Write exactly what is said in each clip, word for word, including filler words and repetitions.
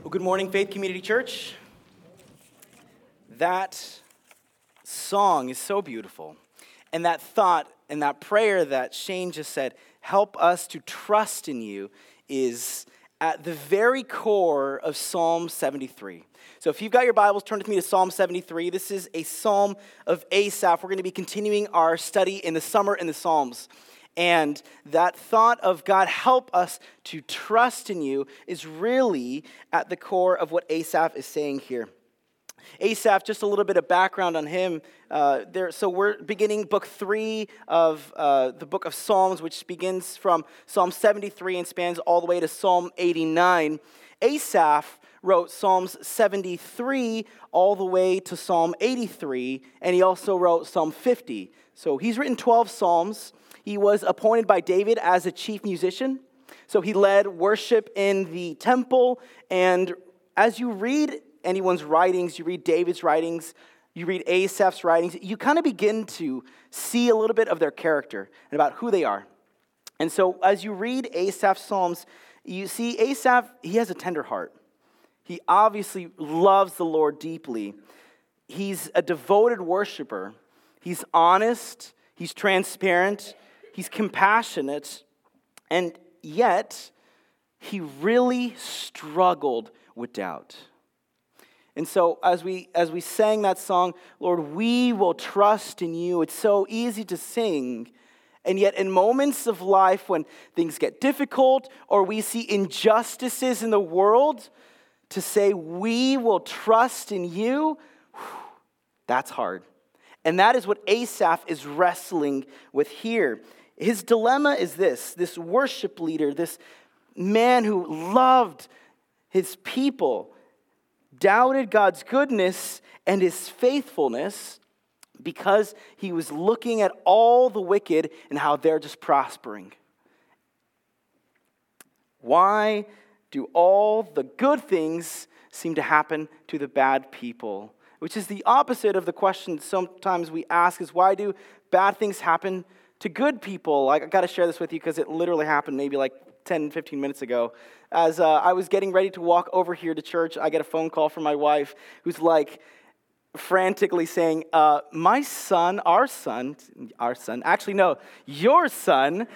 Well, good morning, Faith Community Church. That song is so beautiful. And that thought and that prayer that Shane just said, help us to trust in you, is at the very core of Psalm seventy-three. So if you've got your Bibles, turn with me to Psalm seventy-three. This is a psalm of Asaph. We're going to be continuing our study in the summer in the Psalms. And that thought of God, help us to trust in you, is really at the core of what Asaph is saying here. Asaph, just a little bit of background on him. Uh, there, so we're beginning book three of uh, the book of Psalms, which begins from Psalm seventy-three and spans all the way to Psalm eighty-nine. Asaph wrote Psalms seventy-three all the way to Psalm eighty-three, and he also wrote Psalm fifty. So he's written twelve Psalms. He was appointed by David as a chief musician. So he led worship in the temple. And as you read anyone's writings, you read David's writings, you read Asaph's writings, you kind of begin to see a little bit of their character and about who they are. And so as you read Asaph's Psalms, you see Asaph, he has a tender heart. He obviously loves the Lord deeply. He's a devoted worshiper. He's honest. He's transparent. He's compassionate, and yet he really struggled with doubt. And so as we as we sang that song, Lord, we will trust in you. It's so easy to sing, and yet in moments of life when things get difficult or we see injustices in the world, to say we will trust in you, whew, that's hard. And that is what Asaph is wrestling with here. His dilemma is this, this worship leader, this man who loved his people, doubted God's goodness and his faithfulness because he was looking at all the wicked and how they're just prospering. Why do all the good things seem to happen to the bad people? Which is the opposite of the question sometimes we ask is, why do bad things happen to good people? I got to share this with you because it literally happened maybe like ten, fifteen minutes ago. As uh, I was getting ready to walk over here to church, I get a phone call from my wife who's like frantically saying, uh, my son, our son, our son, actually no, your son,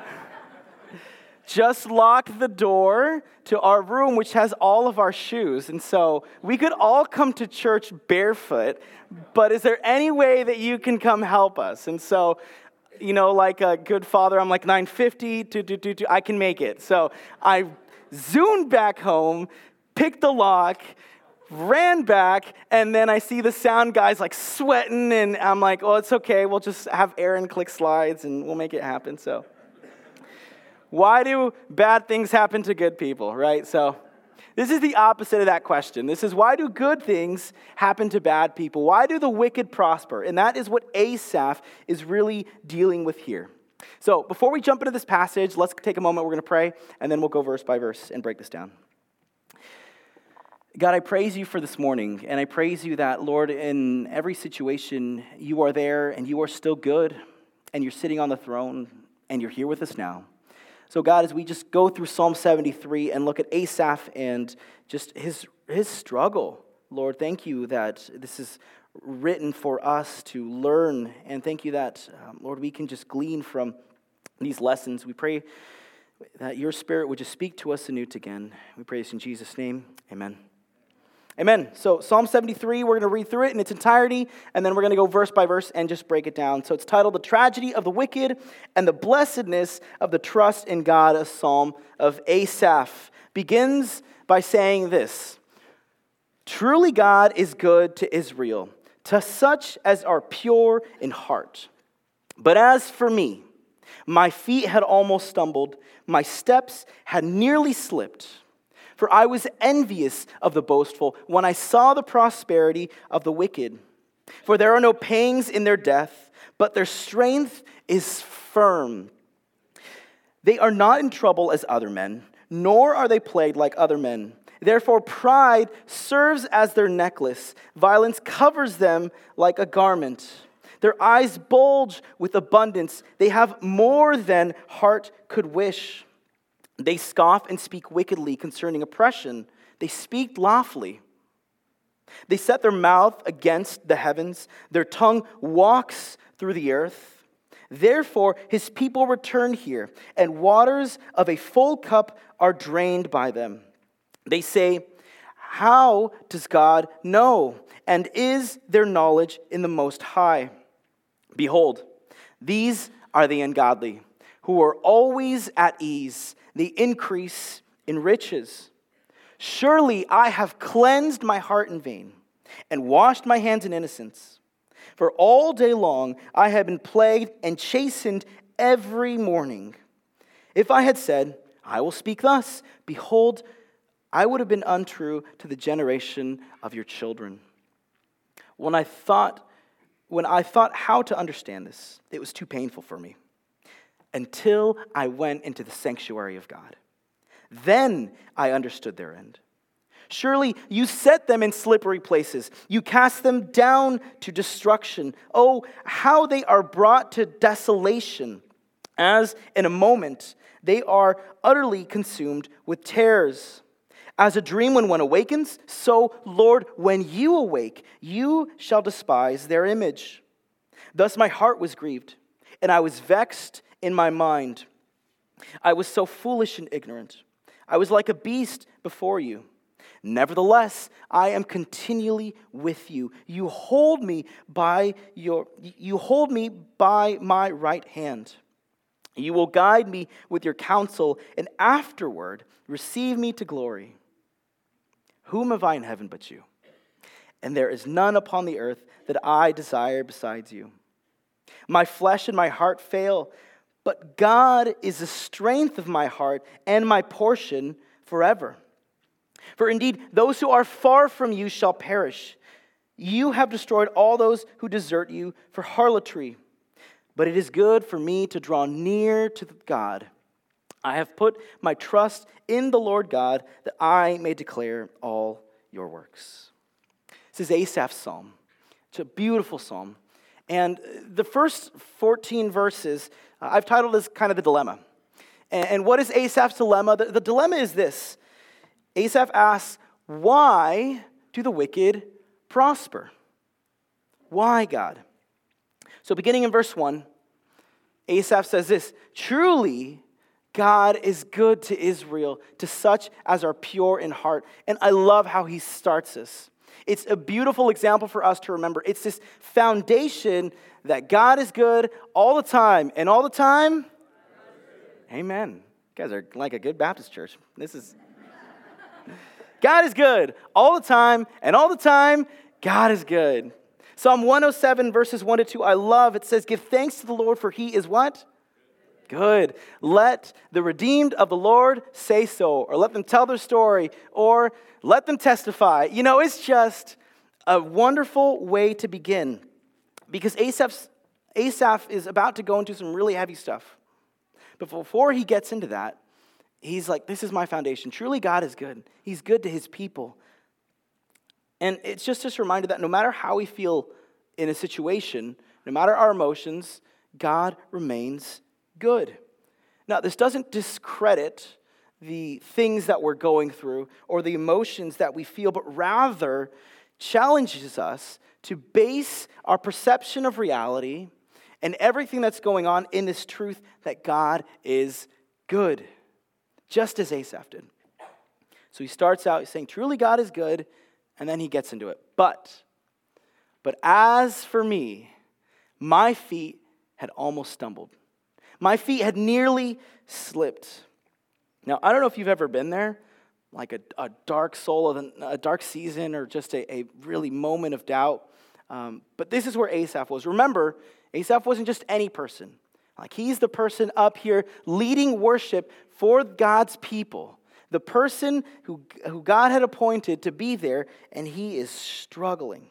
just locked the door to our room, which has all of our shoes. And so we could all come to church barefoot, but is there any way that you can come help us? And so, you know, like a good father, I'm like nine fifty, do, do, do, do, I can make it. So I zoomed back home, picked the lock, ran back, and then I see the sound guys like sweating, and I'm like, oh, it's okay. We'll just have Aaron click slides, and we'll make it happen. So why do bad things happen to good people, right? So this is the opposite of that question. This is, why do good things happen to bad people? Why do the wicked prosper? And that is what Asaph is really dealing with here. So before we jump into this passage, let's take a moment. We're going to pray, and then we'll go verse by verse and break this down. God, I praise you for this morning, and I praise you that, Lord, in every situation, you are there, and you are still good, and you're sitting on the throne, and you're here with us now. So God, as we just go through Psalm seventy-three and look at Asaph and just his his struggle, Lord, thank you that this is written for us to learn. And thank you that, um, Lord, we can just glean from these lessons. We pray that your Spirit would just speak to us anew again. We pray this in Jesus' name. Amen. Amen. So Psalm seventy-three, we're going to read through it in its entirety, and then we're going to go verse by verse and just break it down. So it's titled, The Tragedy of the Wicked and the Blessedness of the Trust in God, a Psalm of Asaph. Begins by saying this: Truly God is good to Israel, to such as are pure in heart. But as for me, my feet had almost stumbled, my steps had nearly slipped. For I was envious of the boastful when I saw the prosperity of the wicked. For there are no pangs in their death, but their strength is firm. They are not in trouble as other men, nor are they plagued like other men. Therefore pride serves as their necklace. Violence covers them like a garment. Their eyes bulge with abundance. They have more than heart could wish. They scoff and speak wickedly concerning oppression. They speak lawfully. They set their mouth against the heavens. Their tongue walks through the earth. Therefore, his people return here, and waters of a full cup are drained by them. They say, how does God know? And is there knowledge in the Most High? Behold, these are the ungodly, who are always at ease. They increase in riches. Surely I have cleansed my heart in vain, and washed my hands in innocence. For all day long I have been plagued and chastened every morning. If I had said, I will speak thus, behold, I would have been untrue to the generation of your children. When I thought, when I thought how to understand this, it was too painful for me, until I went into the sanctuary of God. Then I understood their end. Surely you set them in slippery places. You cast them down to destruction. Oh, how they are brought to desolation. As in a moment they are utterly consumed with terrors. As a dream when one awakens, so, Lord, when you awake, you shall despise their image. Thus my heart was grieved, and I was vexed in my mind. I was so foolish and ignorant. I was like a beast before you. Nevertheless, I am continually with you. You hold me by your you hold me by my right hand. You will guide me with your counsel, and afterward receive me to glory. Whom have I in heaven but you? And there is none upon the earth that I desire besides you. My flesh and my heart fail, but God is the strength of my heart and my portion forever. For indeed, those who are far from you shall perish. You have destroyed all those who desert you for harlotry. But it is good for me to draw near to God. I have put my trust in the Lord God, that I may declare all your works. This is Asaph's psalm. It's a beautiful psalm. And the first fourteen verses, uh, I've titled as kind of the dilemma. And, and what is Asaph's dilemma? The, the dilemma is this. Asaph asks, why do the wicked prosper? Why, God? So beginning in verse one, Asaph says this, truly, God is good to Israel, to such as are pure in heart. And I love how he starts this. It's a beautiful example for us to remember. It's this foundation that God is good all the time. And all the time, amen. You guys are like a good Baptist church. This is, God is good all the time. And all the time, God is good. Psalm one oh seven, verses one to two, I love. It says, give thanks to the Lord, for he is what? Good. Let the redeemed of the Lord say so, or let them tell their story, or let them testify. You know, it's just a wonderful way to begin, because Asaph's, Asaph is about to go into some really heavy stuff. But before he gets into that, he's like, this is my foundation. Truly, God is good. He's good to his people. And it's just this reminder that no matter how we feel in a situation, no matter our emotions, God remains good. Now, this doesn't discredit the things that we're going through or the emotions that we feel, but rather challenges us to base our perception of reality and everything that's going on in this truth that God is good, just as Asaph did. So he starts out saying, truly God is good, and then he gets into it. But, but as for me, my feet had almost stumbled. My feet had nearly slipped. Now, I don't know if you've ever been there, like a, a dark soul, of a dark season, or just a, a really moment of doubt. Um, but this is where Asaph was. Remember, Asaph wasn't just any person. Like, he's the person up here leading worship for God's people. The person who, who God had appointed to be there, and he is struggling.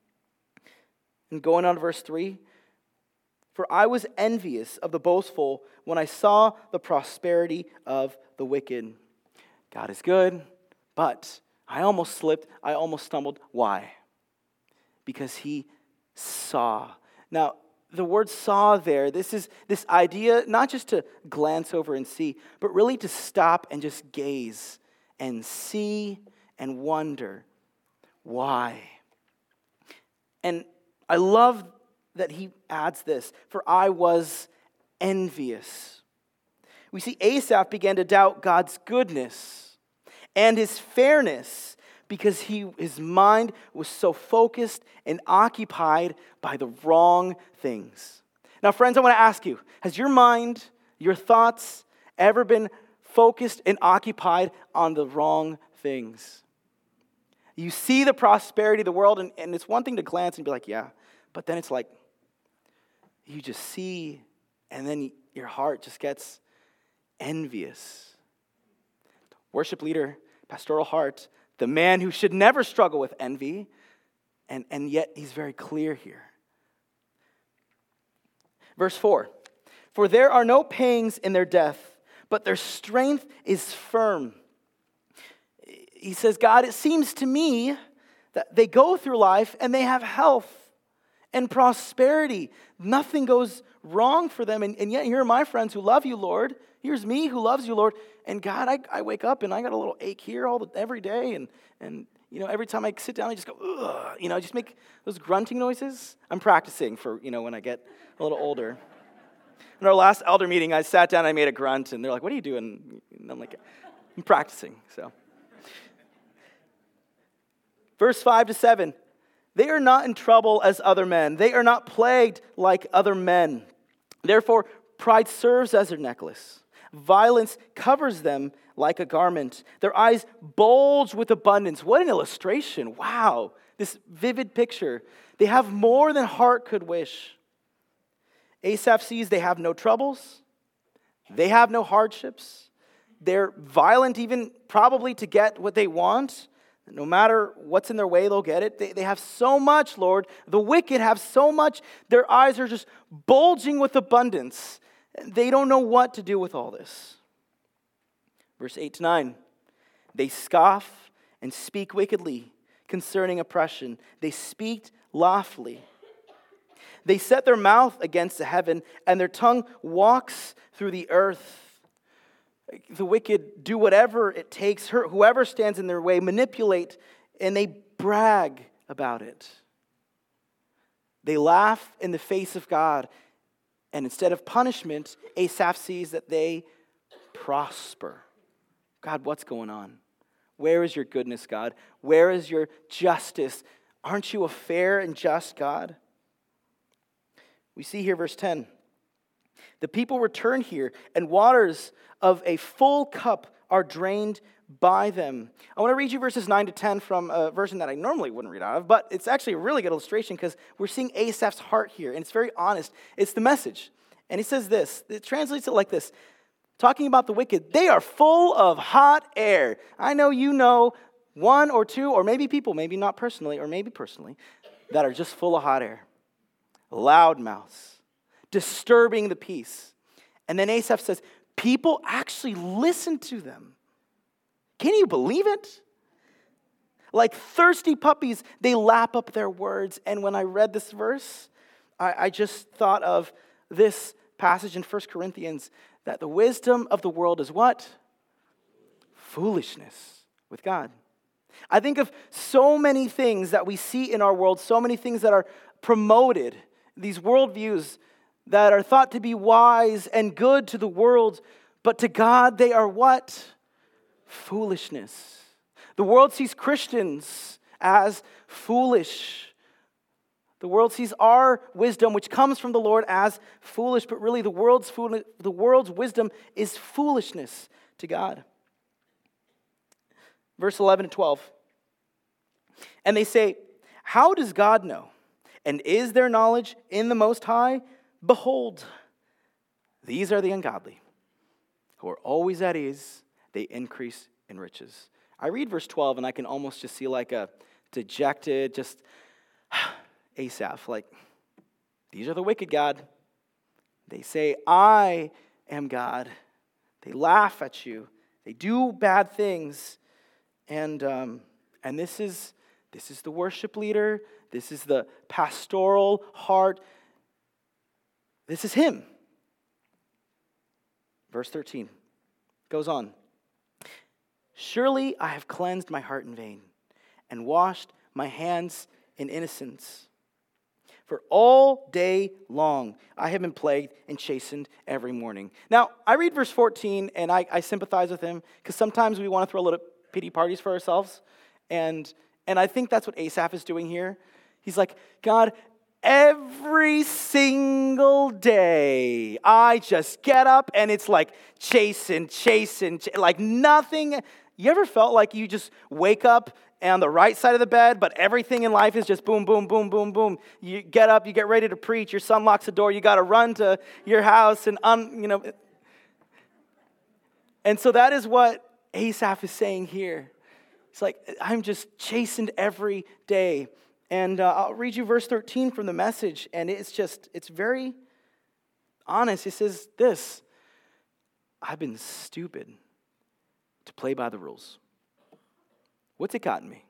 And going on to verse three, for I was envious of the boastful when I saw the prosperity of the wicked. God is good, but I almost slipped, I almost stumbled. Why? Because he saw. Now, the word saw there, this is this idea not just to glance over and see, but really to stop and just gaze and see and wonder why. And I love that he adds this, for I was envious. We see Asaph began to doubt God's goodness and his fairness because he, his mind was so focused and occupied by the wrong things. Now, friends, I want to ask you, has your mind, your thoughts ever been focused and occupied on the wrong things? You see the prosperity of the world, and, and it's one thing to glance and be like, yeah, but then it's like, you just see, and then your heart just gets envious. Worship leader, pastoral heart, the man who should never struggle with envy, and, and yet he's very clear here. Verse four, for there are no pangs in their death, but their strength is firm. He says, God, it seems to me that they go through life and they have health and prosperity. Nothing goes wrong for them. And, and yet here are my friends who love you, Lord. Here's me who loves you, Lord. And God, I, I wake up and I got a little ache here all the, every day. And, and, you know, every time I sit down, I just go, ugh. You know, I just make those grunting noises. I'm practicing for, you know, when I get a little older. In our last elder meeting, I sat down and I made a grunt. And they're like, what are you doing? And I'm like, I'm practicing, so. Verse five to seven, they are not in trouble as other men. They are not plagued like other men. Therefore, pride serves as their necklace. Violence covers them like a garment. Their eyes bulge with abundance. What an illustration. Wow. This vivid picture. They have more than heart could wish. Asaph sees they have no troubles. They have no hardships. They're violent even probably to get what they want. No matter what's in their way, they'll get it. They, they have so much, Lord. The wicked have so much. Their eyes are just bulging with abundance. They don't know what to do with all this. Verse eight to nine. They scoff and speak wickedly concerning oppression. They speak loftily. They set their mouth against the heaven, and their tongue walks through the earth. The wicked do whatever it takes, whoever stands in their way, manipulate, and they brag about it. They laugh in the face of God, and instead of punishment, Asaph sees that they prosper. God, what's going on? Where is your goodness, God? Where is your justice? Aren't you a fair and just God? We see here verse ten. The people return here, and waters of a full cup are drained by them. I want to read you verses nine to ten from a version that I normally wouldn't read out of, but it's actually a really good illustration because we're seeing Asaph's heart here, and it's very honest. It's the message. And he says this, it translates it like this, talking about the wicked, they are full of hot air. I know you know one or two, or maybe people, maybe not personally, or maybe personally, that are just full of hot air. Loud mouths. Disturbing the peace. And then Asaph says, people actually listen to them. Can you believe it? Like thirsty puppies, they lap up their words. And when I read this verse, I, I just thought of this passage in First Corinthians, that the wisdom of the world is what? Foolishness with God. I think of so many things that we see in our world, so many things that are promoted, these worldviews that are thought to be wise and good to the world, but to God they are what? Foolishness. The world sees Christians as foolish. The world sees our wisdom, which comes from the Lord, as foolish, but really the world's fool- the world's wisdom is foolishness to God. Verse eleven and twelve. And they say, how does God know? And is there knowledge in the Most High? Behold, these are the ungodly, who are always at ease. They increase in riches. I read verse twelve, and I can almost just see like a dejected, just Asaph, like, these are the wicked, God. They say, I am God. They laugh at you. They do bad things. And um, and this is this is the worship leader. This is the pastoral heart. This is him. Verse thirteen goes on. Surely I have cleansed my heart in vain and washed my hands in innocence. For all day long I have been plagued and chastened every morning. Now, I read verse fourteen, and I, I sympathize with him, because sometimes we want to throw a little pity parties for ourselves. And, and I think that's what Asaph is doing here. He's like, God, every single day I just get up and it's like chasten, chasten, ch- like nothing. You ever felt like you just wake up on the right side of the bed, but everything in life is just boom, boom, boom, boom, boom. You get up, you get ready to preach, your son locks the door, you got to run to your house and, un, you know. And so that is what Asaph is saying here. It's like, I'm just chastened every day. And uh, I'll read you verse thirteen from the Message, and it's just, it's very honest. It says this: I've been stupid to play by the rules. What's it gotten me?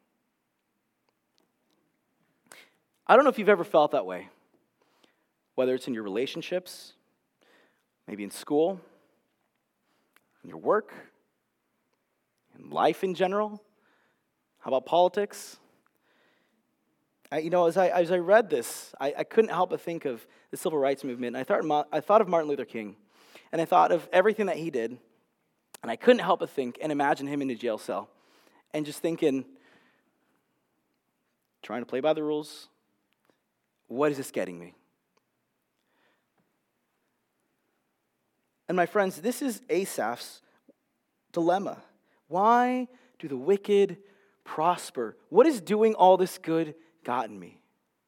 I don't know if you've ever felt that way, whether it's in your relationships, maybe in school, in your work, in life in general. How about politics? I, you know, as I as I read this, I, I couldn't help but think of the civil rights movement. And I thought I thought of Martin Luther King, and I thought of everything that he did, and I couldn't help but think and imagine him in a jail cell, and just thinking, trying to play by the rules. What is this getting me? And my friends, this is Asaph's dilemma. Why do the wicked prosper? What is doing all this good gotten me?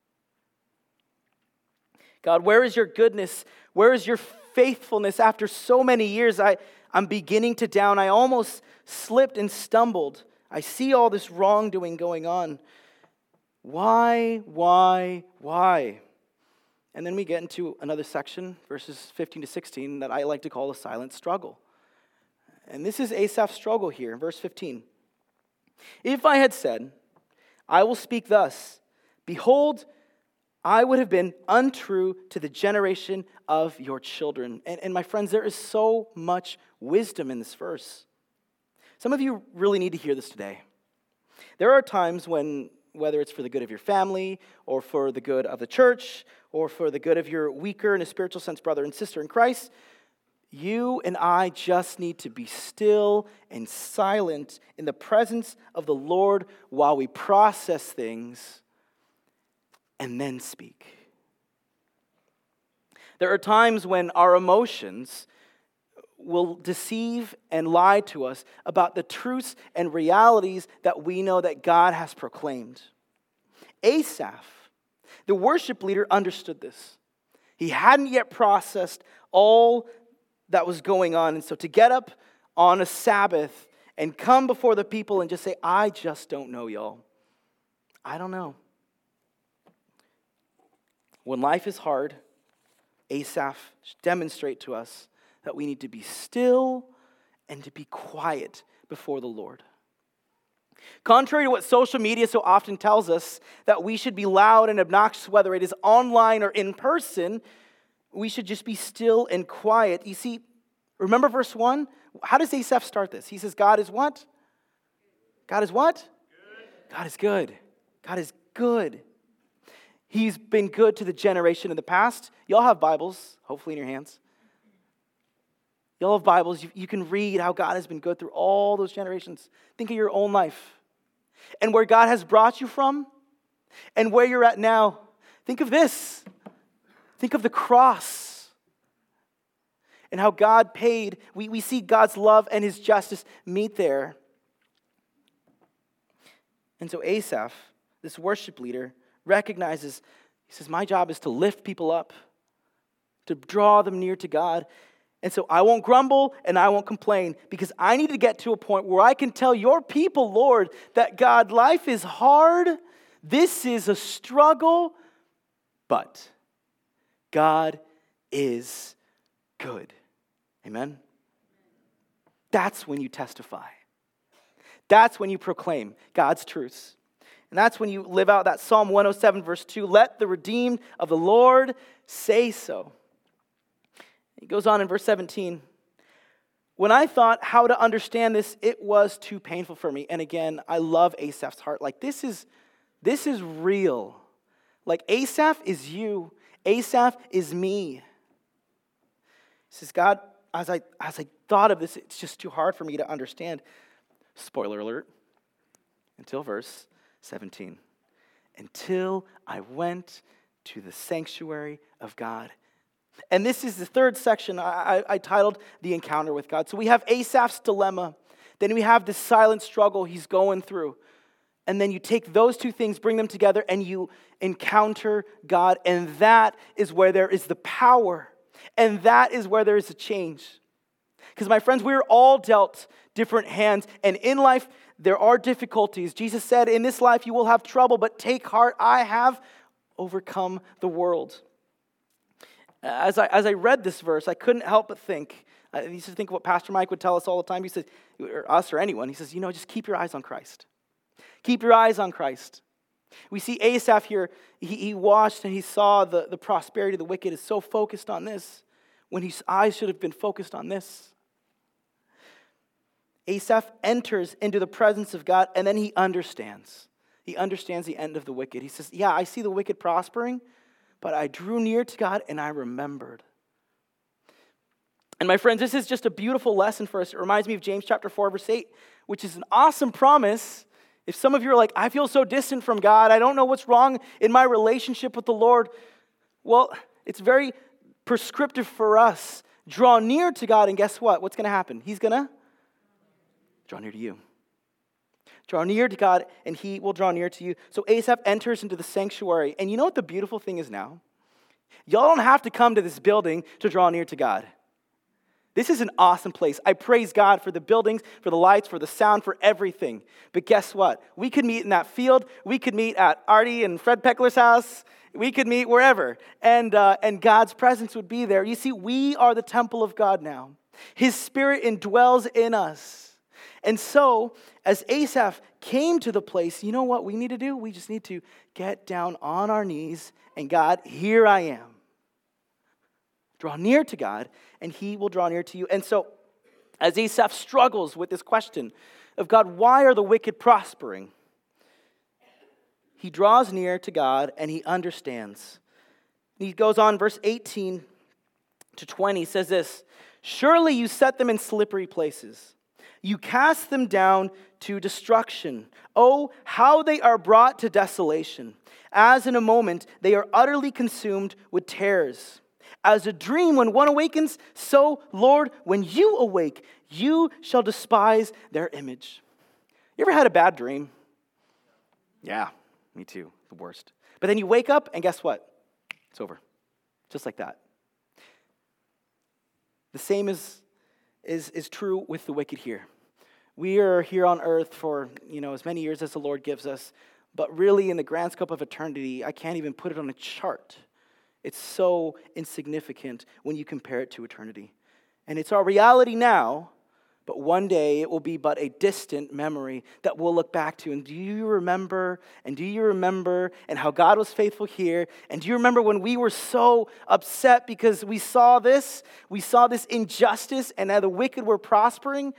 God, where is your goodness? Where is your faithfulness? After so many years, I, I'm beginning to down. I almost slipped and stumbled. I see all this wrongdoing going on. Why, why, why? And then we get into another section, verses fifteen to sixteen, that I like to call a silent struggle. And this is Asaph's struggle here in verse fifteen. If I had said, I will speak thus, behold, I would have been untrue to the generation of your children. And, and my friends, there is so much wisdom in this verse. Some of you really need to hear this today. There are times when, whether it's for the good of your family, or for the good of the church, or for the good of your weaker, in a spiritual sense, brother and sister in Christ, you and I just need to be still and silent in the presence of the Lord while we process things and then speak. There are times when our emotions will deceive and lie to us about the truths and realities that we know that God has proclaimed. Asaph, the worship leader, understood this. He hadn't yet processed all that was going on. And so to get up on a Sabbath and come before the people and just say, I just don't know, y'all. I don't know. When life is hard, Asaph demonstrates to us that we need to be still and to be quiet before the Lord. Contrary to what social media so often tells us, that we should be loud and obnoxious, whether it is online or in person, we should just be still and quiet. You see, remember verse one? How does Asaph start this? He says, God is what? God is what? Good. God is good. God is good. He's been good to the generation in the past. Y'all have Bibles, hopefully in your hands. Y'all have Bibles. You, you can read how God has been good through all those generations. Think of your own life and where God has brought you from and where you're at now. Think of this. Think of the cross and how God paid. We, we see God's love and his justice meet there. And so Asaph, this worship leader, recognizes, he says, my job is to lift people up, to draw them near to God. And so I won't grumble and I won't complain, because I need to get to a point where I can tell your people, Lord, that God, life is hard. This is a struggle, but God is good. Amen? That's when you testify. That's when you proclaim God's truths. And that's when you live out that Psalm one oh seven verse two, let the redeemed of the Lord say so. He goes on in verse seventeen, when I thought how to understand this, it was too painful for me. And again, I love Asaph's heart. Like, this is, this is real. Like, Asaph is you. Asaph is me. He says, God, as I, as I thought of this, it's just too hard for me to understand. Spoiler alert, until verse seventeen. Until I went to the sanctuary of God. And this is the third section I, I, I titled The Encounter with God. So we have Asaph's dilemma. Then we have this silent struggle he's going through. And then you take those two things, bring them together, and you encounter God. And that is where there is the power. And that is where there is a change. Because my friends, we're all dealt different hands. And in life, there are difficulties. Jesus said, in this life you will have trouble, but take heart, I have overcome the world. As I, as I read this verse, I couldn't help but think, I used to think what Pastor Mike would tell us all the time. He says, or us or anyone, he says, you know, just keep your eyes on Christ. Keep your eyes on Christ. We see Asaph here, he, he watched and he saw the, the prosperity of the wicked is so focused on this, when his eyes should have been focused on this. Asaph enters into the presence of God, and then he understands. He understands the end of the wicked. He says, yeah, I see the wicked prospering, but I drew near to God and I remembered. And my friends, this is just a beautiful lesson for us. It reminds me of James chapter four, verse eight, which is an awesome promise. If some of you are like, I feel so distant from God, I don't know what's wrong in my relationship with the Lord. Well, it's very prescriptive for us. Draw near to God, and guess what? What's going to happen? He's going to draw near to you. Draw near to God, and he will draw near to you. So Asaph enters into the sanctuary. And you know what the beautiful thing is now? Y'all don't have to come to this building to draw near to God. This is an awesome place. I praise God for the buildings, for the lights, for the sound, for everything. But guess what? We could meet in that field. We could meet at Artie and Fred Peckler's house. We could meet wherever. And, uh, and God's presence would be there. You see, we are the temple of God now. His Spirit indwells in us. And so, as Asaph came to the place, you know what we need to do? We just need to get down on our knees and God, here I am. Draw near to God and he will draw near to you. And so, as Asaph struggles with this question of God, why are the wicked prospering? He draws near to God and he understands. He goes on, verse eighteen to twenty says this, surely you set them in slippery places. You cast them down to destruction. Oh, how they are brought to desolation. As in a moment, they are utterly consumed with terrors. As a dream when one awakens, so, Lord, when you awake, you shall despise their image. You ever had a bad dream? Yeah, me too, the worst. But then you wake up and guess what? It's over. Just like that. The same is Is, is true with the wicked here. We are here on earth for, you know, as many years as the Lord gives us, but really in the grand scope of eternity, I can't even put it on a chart. It's so insignificant when you compare it to eternity. And it's our reality now, but one day it will be but a distant memory that we'll look back to. And do you remember, and do you remember, and how God was faithful here? And do you remember when we were so upset because we saw this, we saw this injustice, and now the wicked were prospering?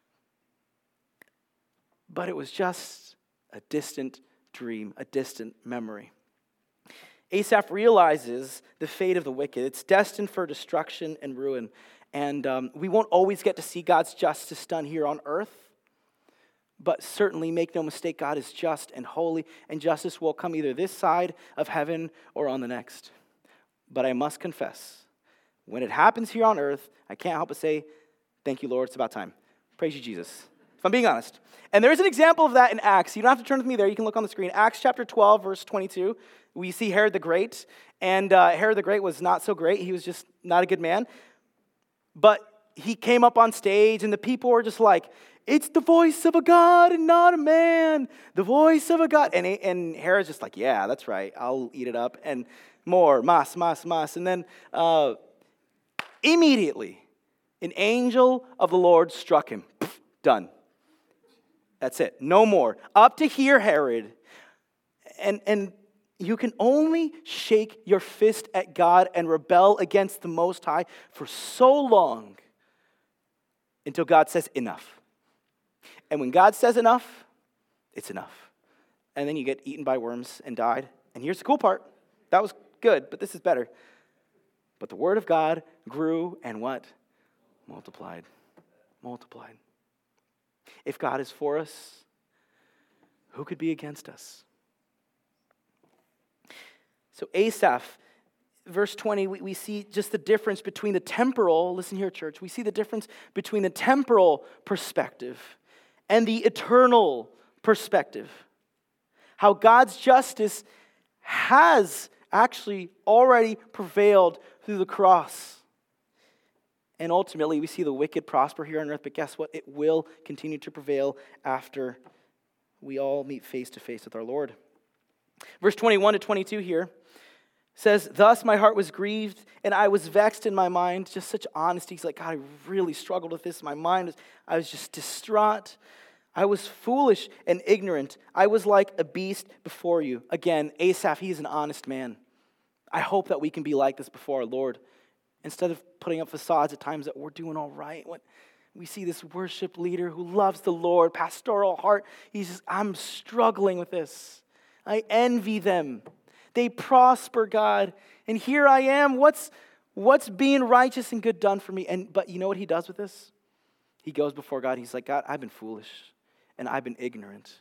But it was just a distant dream, a distant memory. Asaph realizes the fate of the wicked. It's destined for destruction and ruin. And um, we won't always get to see God's justice done here on earth. But certainly, make no mistake, God is just and holy. And justice will come either this side of heaven or on the next. But I must confess, when it happens here on earth, I can't help but say, thank you, Lord, it's about time. Praise you, Jesus. If I'm being honest. And there's an example of that in Acts. You don't have to turn with me there. You can look on the screen. Acts chapter twelve, verse twenty-two. We see Herod the Great. And uh, Herod the Great was not so great. He was just not a good man. But he came up on stage and the people were just like, it's the voice of a God and not a man. The voice of a God. And, and Herod's just like, yeah, that's right. I'll eat it up. And more, mas, mas, mas. And then uh, immediately, an angel of the Lord struck him. Poof, done. That's it. No more. Up to here, Herod. And, and you can only shake your fist at God and rebel against the Most High for so long until God says enough. And when God says enough, it's enough. And then you get eaten by worms and died. And here's the cool part. That was good, but this is better. But the word of God grew and what? Multiplied. Multiplied. If God is for us, who could be against us? So Asaph, verse twenty, we, we see just the difference between the temporal, listen here, church, we see the difference between the temporal perspective and the eternal perspective. How God's justice has actually already prevailed through the cross. And ultimately, we see the wicked prosper here on earth, but guess what? It will continue to prevail after we all meet face to face with our Lord. Verse twenty-one to twenty-two here says, thus my heart was grieved and I was vexed in my mind. Just such honesty. He's like, God, I really struggled with this. My mind was, I was just distraught. I was foolish and ignorant. I was like a beast before you. Again, Asaph, he's an honest man. I hope that we can be like this before our Lord. Instead of putting up facades at times that we're doing all right. When we see this worship leader who loves the Lord, pastoral heart, he says, I'm struggling with this. I envy them. They prosper, God. And here I am. What's, what's being righteous and good done for me? And but you know what he does with this? He goes before God. He's like, God, I've been foolish and I've been ignorant.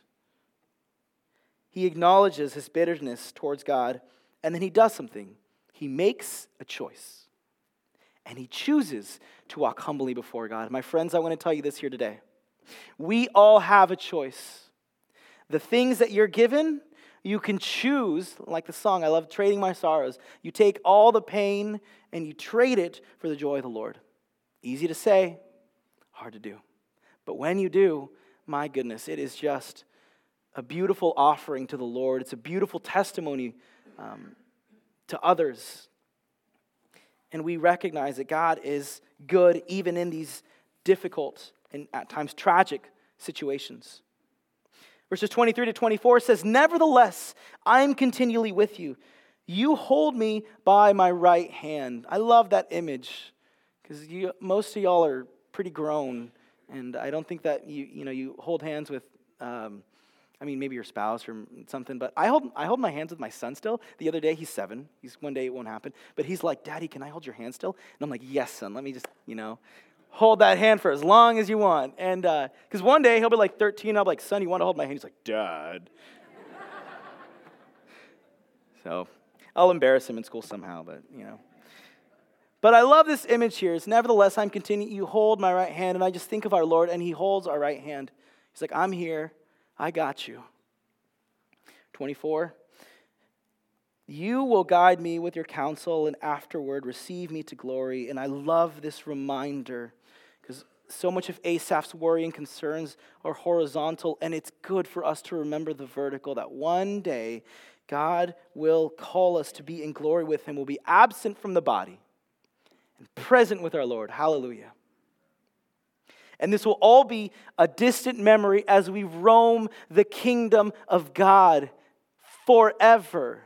He acknowledges his bitterness towards God, and then he does something. He makes a choice. And he chooses to walk humbly before God. My friends, I want to tell you this here today. We all have a choice. The things that you're given, you can choose, like the song, I love trading my sorrows. You take all the pain and you trade it for the joy of the Lord. Easy to say, hard to do. But when you do, my goodness, it is just a beautiful offering to the Lord. It's a beautiful testimony um, to others. And we recognize that God is good even in these difficult and at times tragic situations. Verses twenty-three to twenty-four says, nevertheless, I am continually with you. You hold me by my right hand. I love that image because you, most of y'all are pretty grown. And I don't think that you, you know, you hold hands with, um, I mean, maybe your spouse or something. But I hold, I hold my hands with my son still. The other day, he's seven. He's one day it won't happen. But he's like, Daddy, can I hold your hand still? And I'm like, yes, son. Let me just, you know, hold that hand for as long as you want. And because uh, one day he'll be like thirteen. I'll be like, son, you want to hold my hand? He's like, Dad. So I'll embarrass him in school somehow, but you know. But I love this image here. It's nevertheless, I'm continuing. You hold my right hand, and I just think of our Lord, and he holds our right hand. He's like, I'm here. I got you. twenty-four. You will guide me with your counsel, and afterward receive me to glory. And I love this reminder because so much of Asaph's worry and concerns are horizontal, and it's good for us to remember the vertical, that one day God will call us to be in glory with him. We'll be absent from the body and present with our Lord. Hallelujah. And this will all be a distant memory as we roam the kingdom of God forever.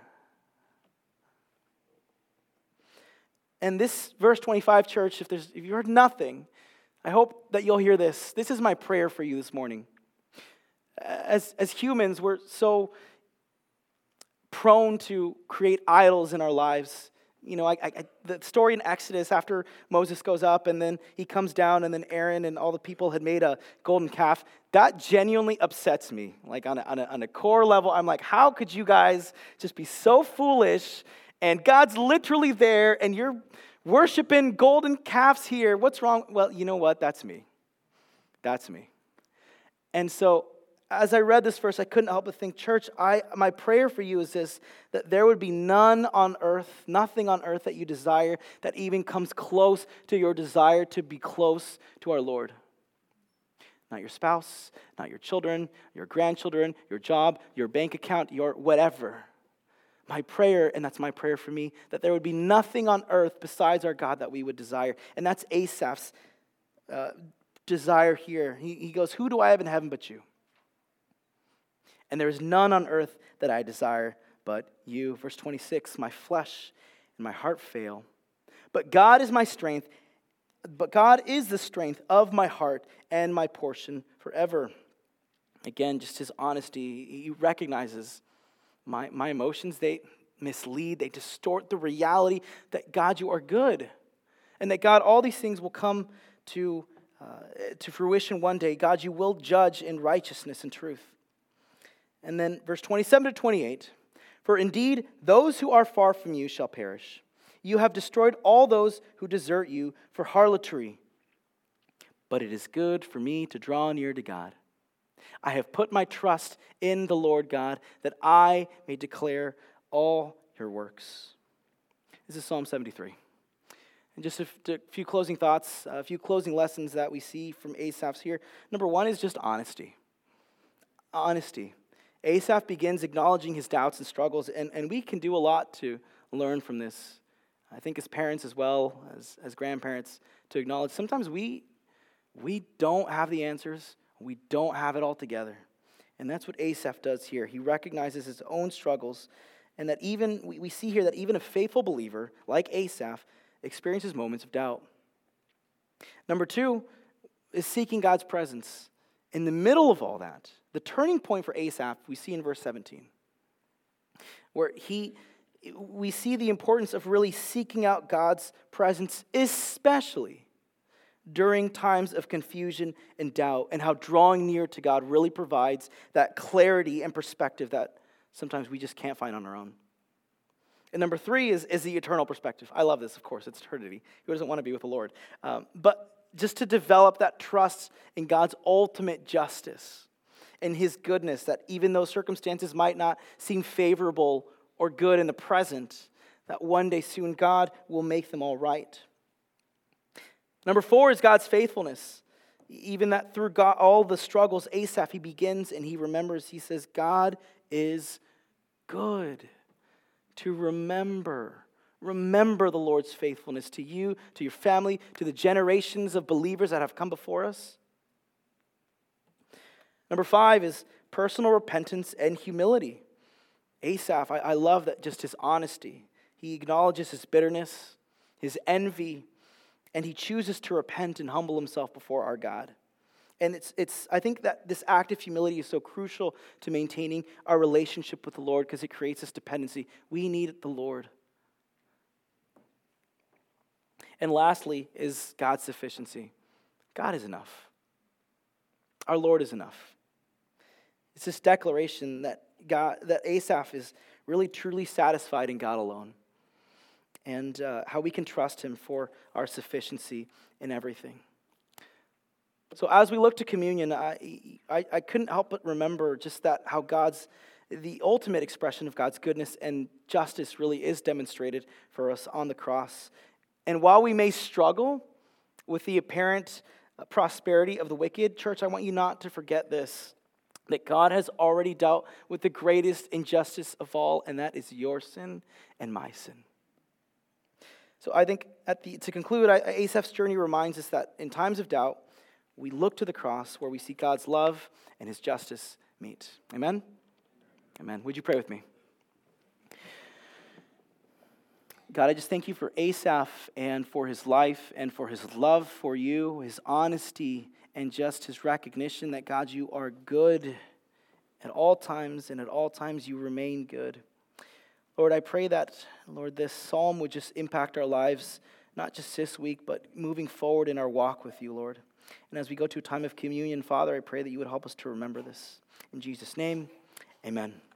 And this verse twenty-five, church, if there's if you heard nothing, I hope that you'll hear this. This is my prayer for you this morning. As, as humans, we're so prone to create idols in our lives. You know, I, I, the story in Exodus after Moses goes up and then he comes down and then Aaron and all the people had made a golden calf, that genuinely upsets me. Like on a, on a, on a core level, I'm like, how could you guys just be so foolish and God's literally there and you're worshiping golden calves here? What's wrong? Well, you know what? That's me. That's me. And so as I read this verse, I couldn't help but think, church, I my prayer for you is this, that there would be none on earth, nothing on earth that you desire that even comes close to your desire to be close to our Lord. Not your spouse, not your children, your grandchildren, your job, your bank account, your whatever. My prayer, and that's my prayer for me, that there would be nothing on earth besides our God that we would desire. And that's Asaph's uh, desire here. He, he goes, who do I have in heaven but you? And there is none on earth that I desire but you. Verse twenty-six, my flesh and my heart fail. But God is my strength But God is the strength of my heart and my portion forever. Again, just his honesty. He recognizes my, my emotions, they mislead, they distort the reality that God, you are good. And that God, all these things will come to, uh, to fruition one day. God, you will judge in righteousness and truth. And then verse twenty-seven to twenty-eight. For indeed, those who are far from you shall perish. You have destroyed all those who desert you for harlotry. But it is good for me to draw near to God. I have put my trust in the Lord God, that I may declare all your works. This is Psalm seventy-three. And just a few closing thoughts, a few closing lessons that we see from Asaph's here. Number one is just honesty. Honesty. Asaph begins acknowledging his doubts and struggles, and, and we can do a lot to learn from this. I think as parents as well, as, as grandparents, to acknowledge sometimes we, we don't have the answers. We don't have it all together. And that's what Asaph does here. He recognizes his own struggles, and that even, we, we see here that even a faithful believer, like Asaph, experiences moments of doubt. Number two is seeking God's presence. In the middle of all that, the turning point for Asaph, we see in verse seventeen, where he, we see the importance of really seeking out God's presence, especially during times of confusion and doubt, and how drawing near to God really provides that clarity and perspective that sometimes we just can't find on our own. And number three is, is the eternal perspective. I love this, of course, it's eternity. Who doesn't want to be with the Lord? Um, but just to develop that trust in God's ultimate justice and his goodness, that even though circumstances might not seem favorable or good in the present, that one day soon God will make them all right. Number four is God's faithfulness. Even that through God, all the struggles, Asaph, he begins and he remembers, he says, God is good. To remember. Remember the Lord's faithfulness to you, to your family, to the generations of believers that have come before us. Number five is personal repentance and humility. Asaph, I, I love that, just his honesty. He acknowledges his bitterness, his envy, and he chooses to repent and humble himself before our God. And it's, it's. I think that this act of humility is so crucial to maintaining our relationship with the Lord because it creates this dependency. We need the Lord. And lastly is God's sufficiency. God is enough. Our Lord is enough. It's this declaration that God, that Asaph is really truly satisfied in God alone, and uh, how we can trust him for our sufficiency in everything. So as we look to communion, I, I, I couldn't help but remember just that how God's, the ultimate expression of God's goodness and justice really is demonstrated for us on the cross. And while we may struggle with the apparent prosperity of the wicked, church, I want you not to forget this, that God has already dealt with the greatest injustice of all, and that is your sin and my sin. So I think at the, to conclude, Asaph's journey reminds us that in times of doubt, we look to the cross where we see God's love and his justice meet. Amen? Amen. Would you pray with me? God, I just thank you for Asaph and for his life and for his love for you, his honesty, and just his recognition that, God, you are good at all times, and at all times you remain good. Lord, I pray that, Lord, this psalm would just impact our lives, not just this week, but moving forward in our walk with you, Lord. And as we go to a time of communion, Father, I pray that you would help us to remember this. In Jesus' name, amen.